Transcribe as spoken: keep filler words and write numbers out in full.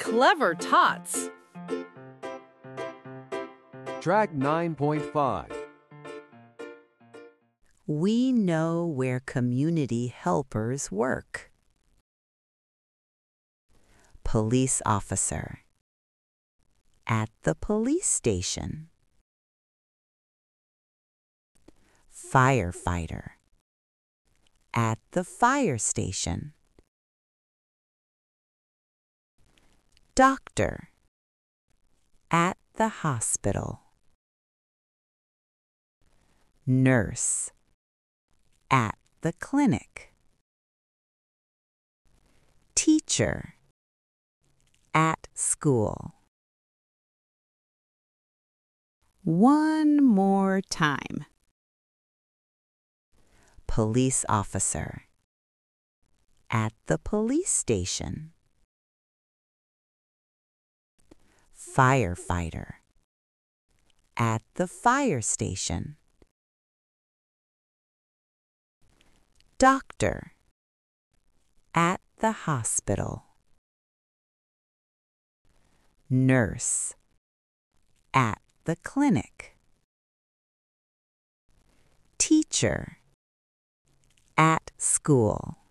clever tots. Track nine point five. We know where community helpers work. Police officer. At the police station. Firefighter. At the fire station. Doctor. At the hospital. Nurse. At the clinic. Teacher. At school. One more time. Police officer. At the police station. Firefighter. At the fire station. Doctor. At the hospital. Nurse. At the clinic. Teacher. At school.